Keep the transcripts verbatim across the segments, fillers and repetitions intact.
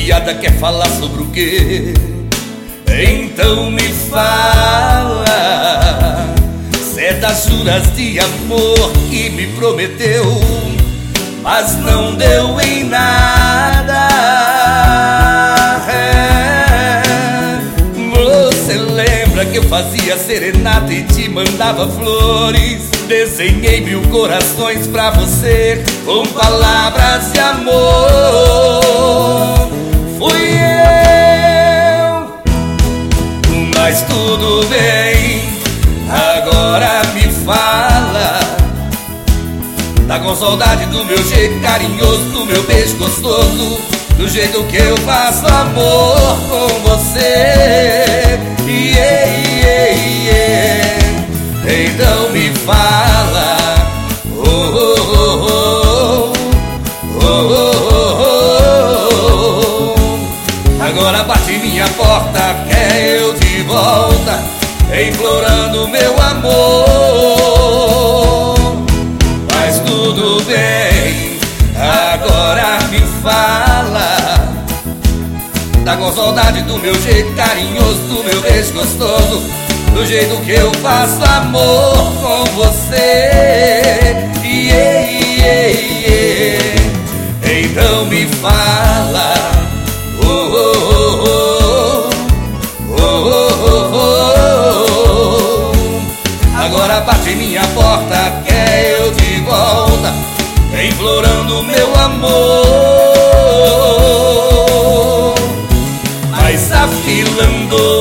desconfiada, quer falar sobre o quê? Então me fala, se é das juras de amor que me prometeu, mas não deu em nada. É, você lembra que eu fazia serenata e te mandava flores? Desenhei mil corações pra você com palavras de amor. Fui eu, mas tudo bem. Agora me fala, tá com saudade do meu jeito carinhoso, do meu beijo gostoso, do jeito que eu faço amor com você. Yeah, yeah, yeah. Então me fala, oh, oh, oh, oh, oh, oh, oh. Agora bate minha porta, quer eu de volta, implorando meu amor. Mas tudo bem, agora me fala, tá com saudade do meu jeito carinhoso, do meu beijo gostoso, do jeito que eu faço amor com você. Yeah, yeah, yeah. Então me fala, oh, oh, oh, oh, oh, oh, oh. Agora bate minha porta, quer eu de volta, implorando meu amor, mas afilando.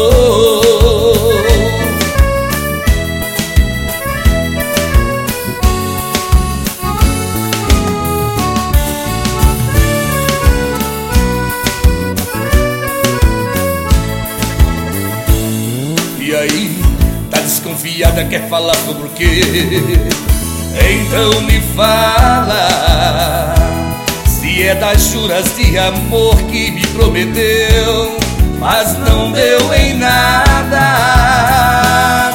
E aí, tá desconfiada, quer falar sobre o quê? Então me fala, se é das juras de amor que me prometeu, mas não deu em nada.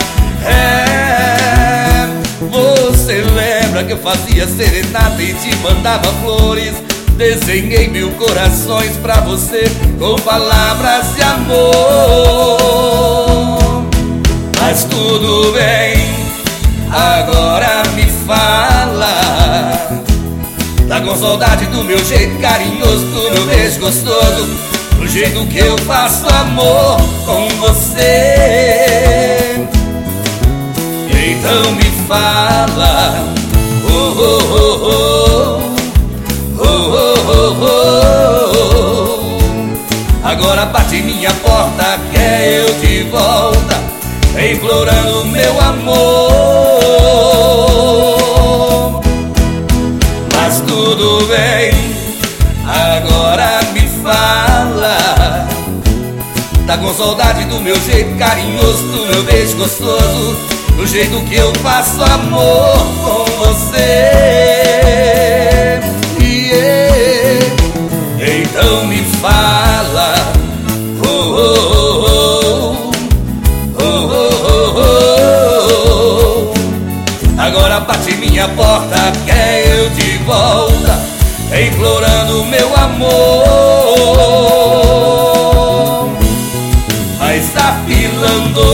É, você lembra que eu fazia serenata e te mandava flores? Desenhei mil corações pra você com palavras de amor. Mas tudo bem, agora me fala, tá com saudade do meu jeito carinhoso, do meu beijo gostoso, do jeito que eu faço amor com você. Então me fala, oh, oh, oh, oh, oh, oh, oh, oh. Agora bate minha porta, quer eu de volta, implorando meu amor. Mas tudo bem, agora me fala, tá com saudade do meu jeito carinhoso, do meu beijo gostoso, do jeito que eu faço amor com você. Yeah. Então me fala, oh, oh, oh, oh, oh, oh, oh. Agora bate minha porta, quer eu de volta, implorando meu amor, mas afilando,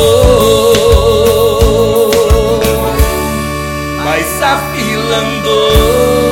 mas afilando.